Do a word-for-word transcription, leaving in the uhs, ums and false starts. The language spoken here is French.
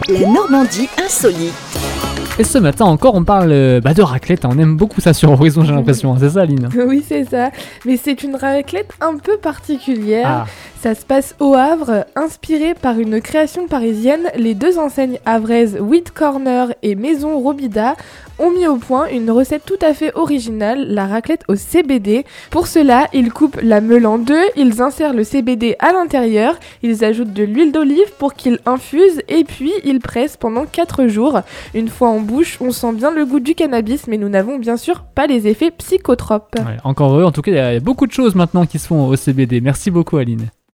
La Normandie insolite. Et ce matin encore, on parle euh, bah, de raclette. On aime beaucoup ça sur Horizon, j'ai l'impression. C'est ça, Aline? Oui, c'est ça. Mais c'est une raclette un peu particulière. Ah. Ça se passe au Havre, inspiré par une création parisienne. Les deux enseignes havraises Wheat Corner et Maison Robida ont mis au point une recette tout à fait originale, la raclette au C B D. Pour cela, ils coupent la meule en deux, ils insèrent le C B D à l'intérieur, ils ajoutent de l'huile d'olive pour qu'il infuse et puis ils pressent pendant quatre jours. Une fois en bouche, on sent bien le goût du cannabis, mais nous n'avons bien sûr pas les effets psychotropes. Ouais, encore heureux, en tout cas, il y a beaucoup de choses maintenant qui se font au C B D. Merci beaucoup, Aline.